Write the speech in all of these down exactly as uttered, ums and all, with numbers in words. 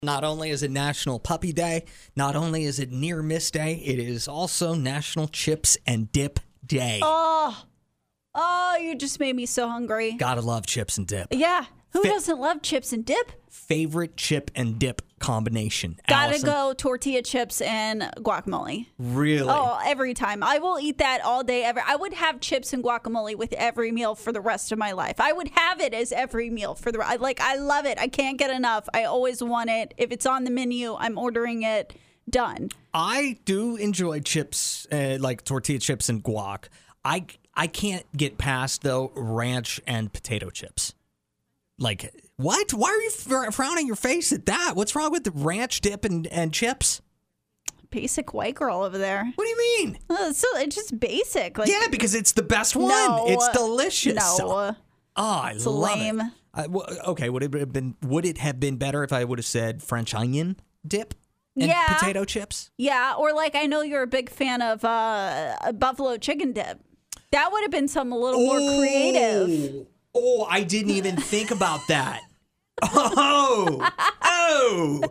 Not only is it National Puppy Day, not only is it Near Miss Day, it is also National Chips and Dip Day. Oh, oh, you just made me so hungry. Gotta love chips and dip. Yeah. Who Fa- doesn't love chips and dip? Favorite chip and dip combination? Gotta Allison? go tortilla chips and guacamole. Really? Oh, every time. I will eat that all day. Ever. I would have chips and guacamole with every meal for the rest of my life. I would have it as every meal for the. I like. I love it. I can't get enough. I always want it. If it's on the menu, I'm ordering it. Done. I do enjoy chips, uh, like tortilla chips and guac. I I can't get past though ranch and potato chips. Like, what? Why are you fr- frowning your face at that? What's wrong with the ranch dip and, and chips? Basic white girl over there. What do you mean? Uh, so it's just basic. Like, Yeah, because it's the best one. No, it's delicious. No. Oh, I It's love lame. it. I, w- okay, would it have been would it have been better if I would have said French onion dip and Yeah. potato chips? Yeah, or like I know you're a big fan of uh, a buffalo chicken dip. That would have been something a little more creative. Oh, I didn't even think about that. Oh, oh,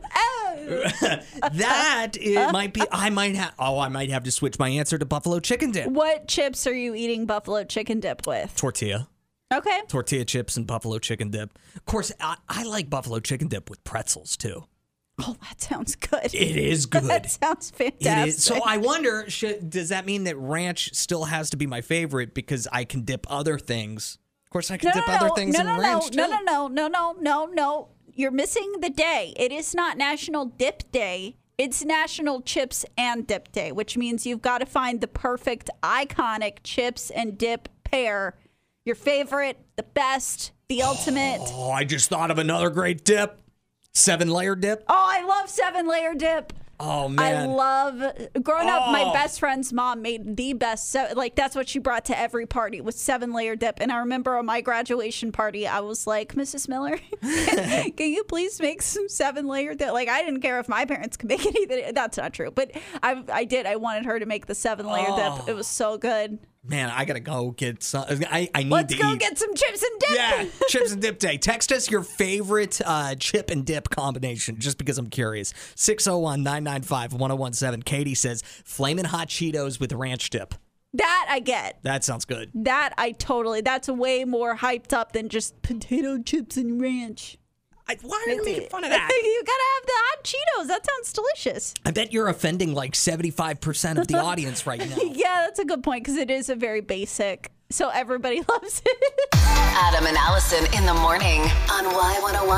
that it might be. I might have. Oh, I might have to switch my answer to buffalo chicken dip. What chips are you eating buffalo chicken dip with? Tortilla, Okay. tortilla chips, and buffalo chicken dip. Of course, I, I like buffalo chicken dip with pretzels too. Oh, that sounds good. It is good. That sounds fantastic. It is. So I wonder, should, does that mean that ranch still has to be my favorite because I can dip other things? Of course, I can no, dip no, other no, things no, in no, ranch no, too. no, no, no, no, no, no. You're missing the day. It is not National Dip Day. It's National Chips and Dip Day, which means you've got to find the perfect, iconic chips and dip pair. Your favorite, the best, the ultimate. Oh, I just thought of another great dip. Seven layer dip. Oh, I love seven layer dip. Oh, I man. love growing up. My Oh. best friend's mom made the best. Se- like that's what she brought to every party was seven layer dip. And I remember on my graduation party, I was like, Missus Miller, can, can you please make some seven layer dip? Like I didn't care if my parents could make it either. That's not true, but I I did. I wanted her to make the seven layer Oh. dip. It was so good. Man, I got to go get some. I, I need Let's to go eat. get some chips and dip. Yeah, chips and dip day. Text us your favorite uh, chip and dip combination, just because I'm curious. six oh one, nine nine five, one oh one seven. Katie says, Flamin' Hot Cheetos with ranch dip. That I get. That sounds good. That I totally. That's way more hyped up than just potato chips and ranch. I, why are you making fun of that? You gotta have the hot Cheetos. That sounds delicious. I bet you're offending like seventy-five percent of the audience right now. Yeah, that's a good point because it is a very basic. So everybody loves it. Adam and Allison in the morning on Y one oh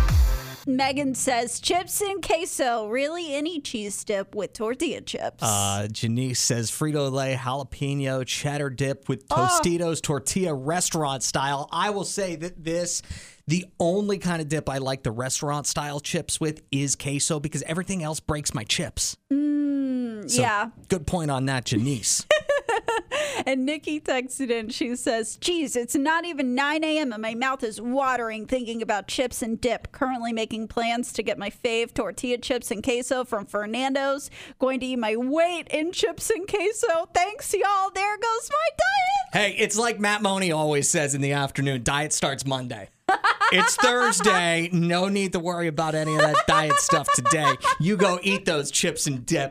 one. Megan says chips and queso. Really, any cheese dip with tortilla chips. Uh, Janice says Frito-Lay jalapeno cheddar dip with Tostitos tortilla restaurant style. I will say that this, the only kind of dip I like the restaurant style chips with is queso because everything else breaks my chips. Mm, So, yeah. Good point on that, Janice. And Nikki texted in. She says, geez, it's not even nine a.m. and my mouth is watering thinking about chips and dip. Currently making plans to get my fave tortilla chips and queso from Fernando's. Going to eat my weight in chips and queso. Thanks, y'all. There goes my diet. Hey, it's like Matt Money always says in the afternoon, diet starts Monday. It's Thursday. No need to worry about any of that diet stuff today. You go eat those chips and dip.